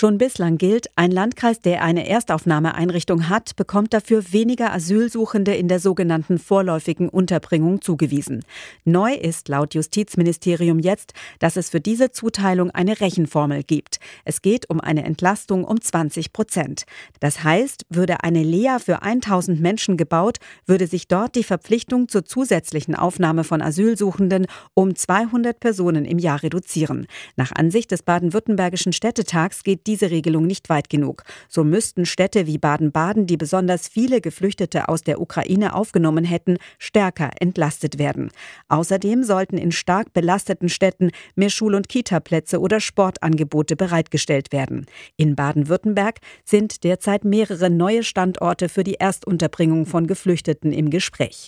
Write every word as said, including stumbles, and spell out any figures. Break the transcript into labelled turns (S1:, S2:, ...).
S1: Schon bislang gilt, ein Landkreis, der eine Erstaufnahmeeinrichtung hat, bekommt dafür weniger Asylsuchende in der sogenannten vorläufigen Unterbringung zugewiesen. Neu ist laut Justizministerium jetzt, dass es für diese Zuteilung eine Rechenformel gibt. Es geht um eine Entlastung um zwanzig Prozent. Das heißt, würde eine Lea für tausend Menschen gebaut, würde sich dort die Verpflichtung zur zusätzlichen Aufnahme von Asylsuchenden um zweihundert Personen im Jahr reduzieren. Nach Ansicht des Baden-Württembergischen Städtetags geht diese Regelung nicht weit genug. So müssten Städte wie Baden-Baden, die besonders viele Geflüchtete aus der Ukraine aufgenommen hätten, stärker entlastet werden. Außerdem sollten in stark belasteten Städten mehr Schul- und Kita-Plätze oder Sportangebote bereitgestellt werden. In Baden-Württemberg sind derzeit mehrere neue Standorte für die Erstunterbringung von Geflüchteten im Gespräch.